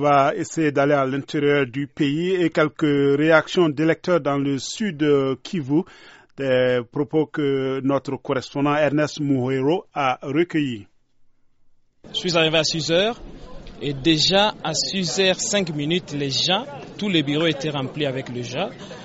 va essayer d'aller à l'intérieur du pays et quelques réactions d'électeurs dans le sud Kivu, des propos que notre correspondant Ernest Mouhero a recueillis. Je suis arrivé à 6 heures et déjà à 6h05, tous les bureaux étaient remplis avec le gens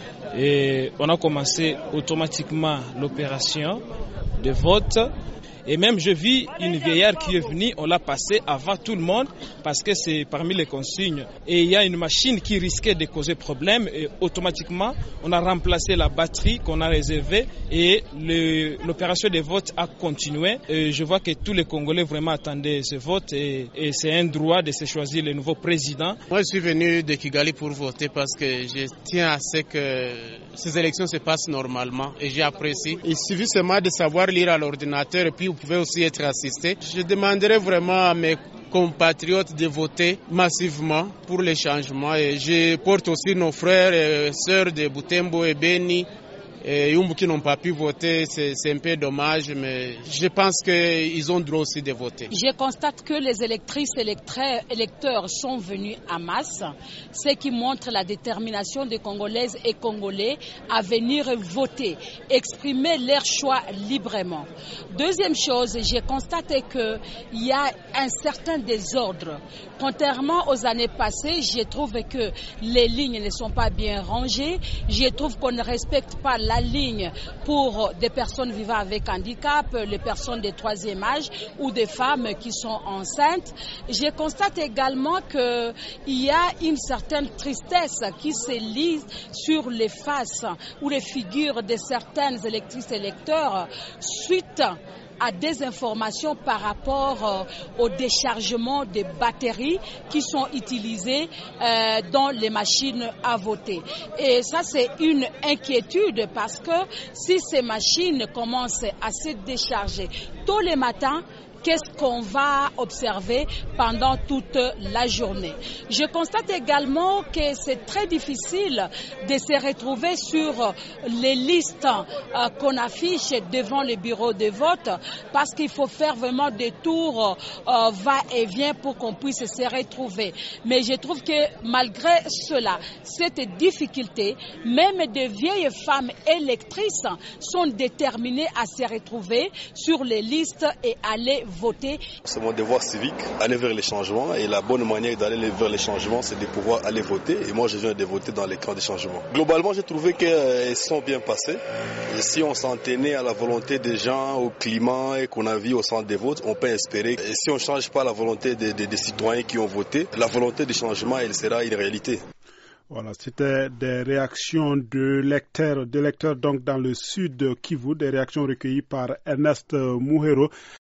et on a commencé automatiquement l'opération de vote. Et même je vis une vieillard qui est venue, on l'a passée avant tout le monde parce que c'est parmi les consignes. Et il y a une machine qui risquait de causer problème et automatiquement on a remplacé la batterie qu'on a réservée et l'opération de vote a continué. Et je vois que tous les Congolais vraiment attendaient ce vote et c'est un droit de se choisir le nouveau président. Moi je suis venu de Kigali pour voter parce que je tiens à ce que ces élections se passent normalement et j'apprécie. Il suffit seulement de savoir lire à l'ordinateur et puis vous pouvez aussi être assisté. Je demanderai vraiment à mes compatriotes de voter massivement pour les changements. Et je porte aussi nos frères et sœurs de Butembo et Beni et Yumbu qui n'ont pas pu voter. C'est un peu dommage, mais je pense qu'ils ont le droit aussi de voter. Je constate que les électrices et électeurs sont venus en masse, ce qui montre la détermination des Congolaises et Congolais à venir voter, exprimer leur choix librement. Deuxième chose, j'ai constaté qu'il y a un certain désordre. Contrairement aux années passées, je trouve que les lignes ne sont pas bien rangées. Je trouve qu'on ne respecte pas la ligne pour des personnes vivant avec handicap, les personnes de troisième âge ou des femmes qui sont enceintes. Je constate également qu'il y a une certaine tristesse qui se lit sur les faces ou les figures de certaines électrices et électeurs suite à des informations par rapport au déchargement des batteries qui sont utilisées dans les machines à voter. Et ça, c'est une inquiétude parce que si ces machines commencent à se décharger tous les matins, qu'est-ce qu'on va observer pendant toute la journée? Je constate également que c'est très difficile de se retrouver sur les listes qu'on affiche devant les bureaux de vote parce qu'il faut faire vraiment des tours va-et-vient pour qu'on puisse se retrouver. Mais je trouve que malgré cela, cette difficulté, même de vieilles femmes électrices sont déterminées à se retrouver sur les listes et aller voter. C'est mon devoir civique, aller vers les changements et la bonne manière d'aller vers les changements, c'est de pouvoir aller voter et moi je viens de voter dans les camps de changement. Globalement, j'ai trouvé qu'elles sont bien passées et si on s'en tenait à la volonté des gens, au climat et qu'on a vu au centre des votes, on peut espérer et si on ne change pas la volonté des citoyens qui ont voté, la volonté du changement, elle sera une réalité. Voilà, c'était des réactions d'électeurs donc dans le sud Kivu, des réactions recueillies par Ernest Mouhero.